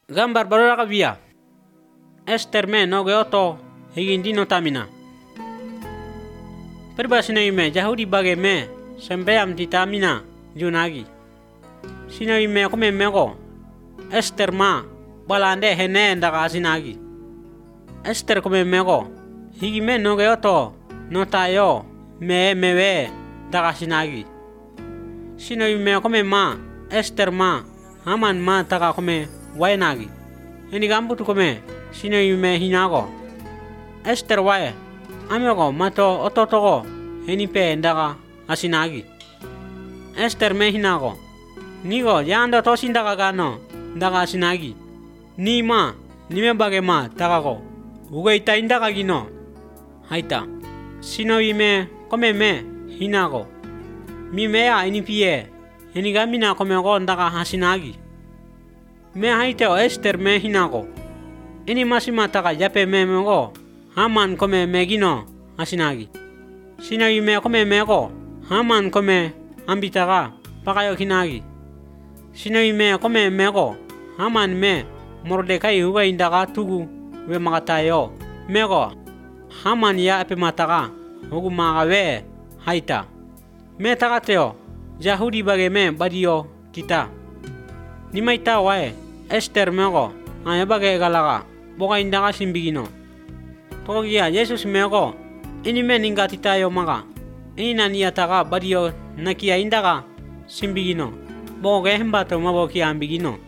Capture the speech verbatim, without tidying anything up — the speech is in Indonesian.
Gambar baru via. Esther me no geoto higindi no tamina. Perbasina ime Yahudi bage me sembeam di tamina junagi. Sina ime come mego. Esther ma balande hene ndaka asinagi. Esther come mego. Higi me no geoto no tayo me mewe ndaka asinagi. Sina ime come ma Esther ma Haman ma taka come wainagi. Ini gambu tu come sino yume hinago. Esther wae. Amego mato ototogo. Ini pe ndaka asinagi. Esther me hinago. Nigo yando tosin ndaka gano ndaka asinagi. Ni ma nime bage ma takako. Uge ita indaka gino. Haita. Sino yume come me hinago. Mi mea ini pie. Ini gamina come go ndaka asinagi. Me haiteo Esther me hinago. Ini masih mataka jape me mego. Haman come megino asinagi. Sina yume come mego. Haman come ambitaka pakayo hinagi. Sina yume come mego. Haman me Mordekai uga indaka tugu we makatayo. Mego. Haman ya ape mataka. Ugu magawe haita. Me takateo. Yahudi bage me badio kita. Nimaita wae. Esther mego aya bage galaga boka indaka simbigino togia Yesus mego ini meninga titayo maga ini nani ataka badio nakia indaka simbigino boge hembato maboki ambigino